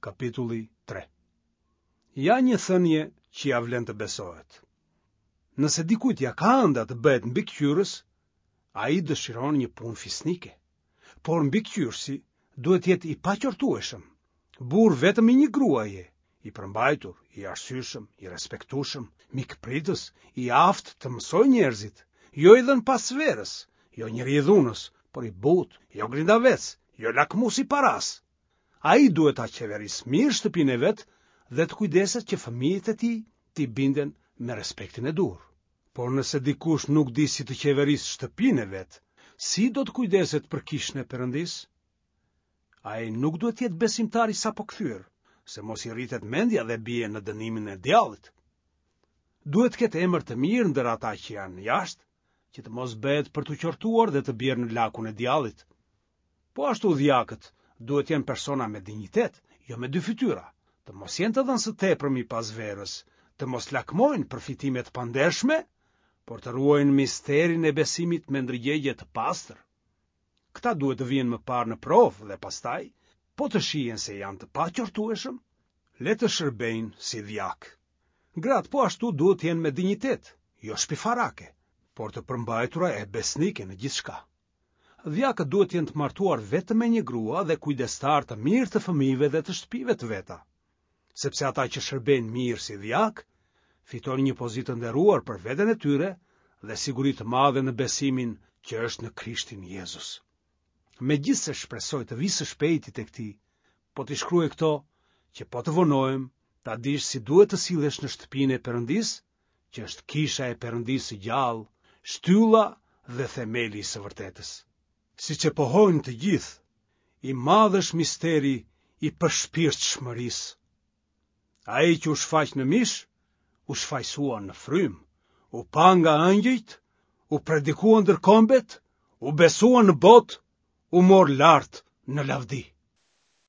Kapitulli 3. Ja një thënie që ja vlen të besohet. Nëse dikujt ja ka ënda të bëhet mbikëqyrës, ai dëshiron një punë fisnike. Por mbikëqyrësi duhet jetë i paqortueshëm, burr vetëm i një gruaje, i përmbajtur, i arsyeshëm, i respektueshëm, mikpritës, i aftë të mësoj njerëzit, jo i dhënë pas verës, jo njeri i dhunës, por i butë, jo grindavec, jo lakmus i paras. Ai duhet ta qeverisë mirë shtëpinë e vet dhe të kujdeset që fëmijët e tij t'i binden me respektin e dur. Por nëse dikush nuk di si të qeverisë shtëpinë e vet, si do të kujdeset për kishën e Perëndis? Ai nuk duhet jetë besimtar i sapo kthyer, se mos i rritet mendja dhe bie në dënimin e djallit. Duhet të ketë emër të mirë ndër ata që janë jashtë, që të mos bëhet për të qortuar dhe të bjerë në lakun e djallit. Po ashtu dhjakët duhet jenë persona me dinjitet, jo me dy fytyra, të mos jenë të dhënë së teprmi pas verës, të mos lakmojnë përfitimet pandershme, por të ruajnë misterin e besimit me ndërgjegje të pastër. Këta duhet të vinë më parë në provë dhe pastaj, po të shihen se janë të paqortueshëm, le të shërbejnë si dhjakë. Gratë po ashtu duhet të jenë me dinjitet, jo shpifarake, por të përmbajtura e besnike në gjithçka. Dhjakët duhet jenë të martuar vetëm me një grua dhe kujdestar të mirë të fëmijëve dhe të shtëpive të veta, sepse ata që shërbejnë mirë si dhjak, fitojnë një pozitë të nderuar për veten e tyre dhe siguri të madhe në besimin që është në Krishtin Jezus. Megjithse shpresoj të vi së shpejti tek ti, po t'i shkruaj këto që po të vonohem, ta dish si duhet të sillesh në shtëpinë e Perëndis, që është kisha e Perëndisë së gjallë, shtylla dhe themeli i së vërtetës. Siç e pohojnë të gjithë, i madh është misteri i përshpirtshmërisë. Ai që u shfaq në mish, u shfaqsua në frym, u pa nga ëngjëjt, u predikua ndër kombet, u besua në botë, u mor lart në lavdi.